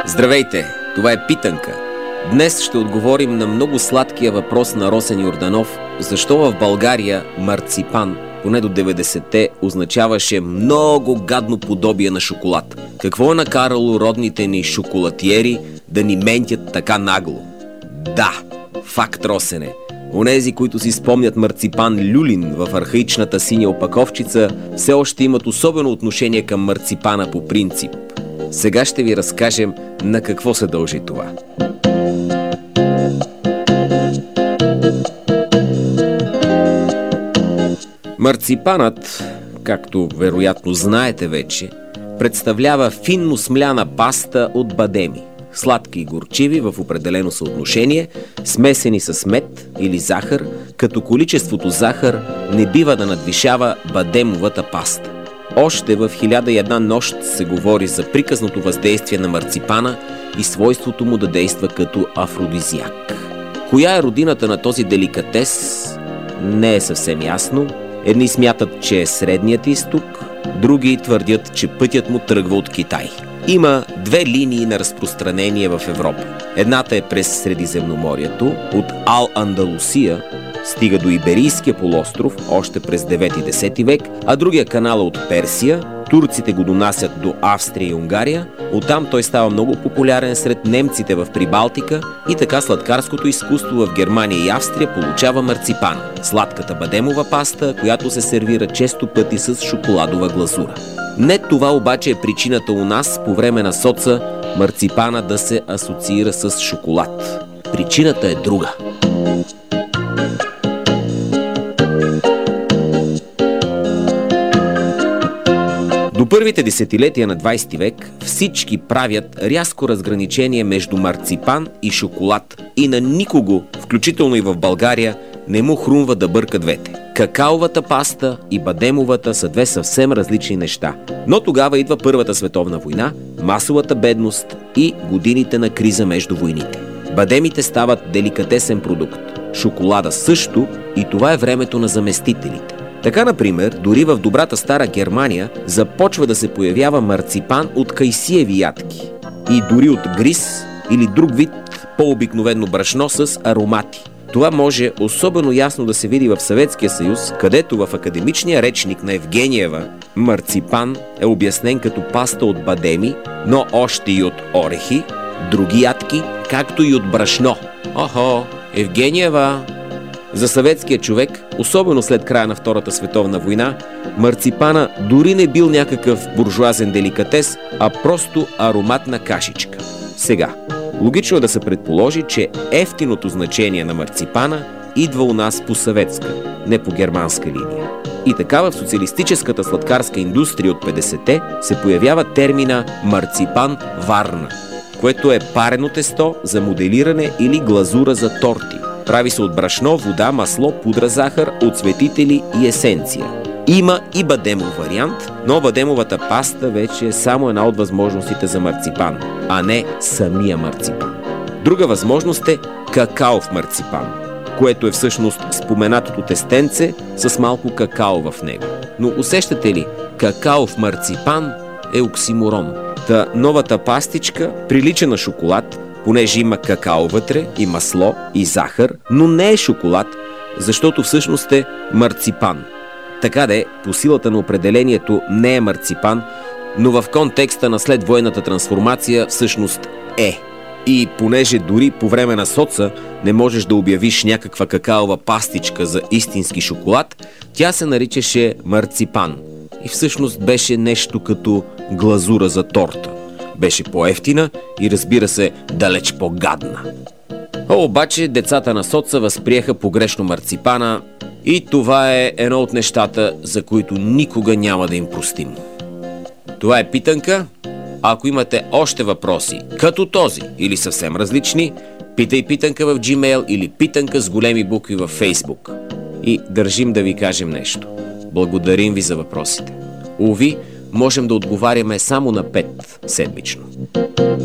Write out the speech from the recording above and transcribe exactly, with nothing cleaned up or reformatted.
Здравейте, това е Питанка. Днес ще отговорим на много сладкия въпрос на Росен Йорданов, защо в България марципан, поне до деветдесетте, означаваше много гадно подобие на шоколад. Какво е накарало родните ни шоколатиери да ни ментят така нагло? Да, факт, Росене. Онези, които си спомнят марципан люлин в архаичната синя опаковчица, все още имат особено отношение към марципана по принцип. Сега ще ви разкажем на какво се дължи това. Марципанът, както вероятно знаете вече, представлява финно смляна паста от бадеми. Сладки и горчиви в определено съотношение, смесени с мед или захар, като количеството захар не бива да надвишава бадемовата паста. Още в хиляда и една нощ се говори за приказното въздействие на марципана и свойството му да действа като афродизиак. Коя е родината на този деликатес, не е съвсем ясно. Едни смятат, че е Средният изток, други твърдят, че пътят му тръгва от Китай. Има две линии на разпространение в Европа. Едната е през Средиземноморието, от Ал-Андалусия, стига до Иберийския полуостров още през девети и десети век, а другия канал е от Персия, турците го донасят до Австрия и Унгария, оттам той става много популярен сред немците в Прибалтика и така сладкарското изкуство в Германия и Австрия получава марципана, сладката бадемова паста, която се сервира често пъти с шоколадова глазура. Не това обаче е причината у нас по време на соца марципана да се асоциира с шоколад. Причината е друга. До първите десетилетия на двайсети век всички правят рязко разграничение между марципан и шоколад и на никого, включително и в България, не му хрумва да бърка двете. Какаовата паста и бадемовата са две съвсем различни неща. Но тогава идва Първата световна война, масовата бедност и годините на криза между войните. Бадемите стават деликатесен продукт, шоколада също, и това е времето на заместителите. Така, например, дори в добрата стара Германия започва да се появява марципан от кайсиеви ядки и дори от гриз или друг вид по-обикновено брашно с аромати. Това може особено ясно да се види в Съветския съюз, където в академичния речник на Евгениева марципан е обяснен като паста от бадеми, но още и от орехи, други ядки, както и от брашно. Охо, Евгениева! За съветския човек, особено след края на Втората световна война, марципана дори не бил някакъв буржуазен деликатес, а просто ароматна кашичка. Сега, логично е да се предположи, че ефтиното значение на марципана идва у нас по съветска, не по германска линия. И така в социалистическата сладкарска индустрия от петдесетте се появява термина марципан Варна, което е парено тесто за моделиране или глазура за торти. Прави се от брашно, вода, масло, пудра захар, оцветители и есенция. Има и бадемов вариант, но бадемовата паста вече е само една от възможностите за марципан, а не самия марципан. Друга възможност е какаов марципан, което е всъщност споменатото тестенце с малко какао в него. Но усещате ли, какаов марципан е оксиморон. Та новата пастичка прилича на шоколад, понеже има какао вътре и масло и захар, но не е шоколад, защото всъщност е марципан. Така де, по силата на определението не е марципан, но в контекста на следвоенната трансформация всъщност е. И понеже дори по време на соца не можеш да обявиш някаква какаова пастичка за истински шоколад, тя се наричаше марципан. И всъщност беше нещо като глазура за торта. Беше по-ефтина и, разбира се, далеч по-гадна. А обаче децата на соца възприеха погрешно марципана и това е едно от нещата, за които никога няма да им простим. Това е Питанка. Ако имате още въпроси, като този или съвсем различни, питай Питанка в Gmail или Питанка с големи букви във Facebook. И държим да ви кажем нещо. Благодарим ви за въпросите. Уви, можем да отговаряме само на пет седмично.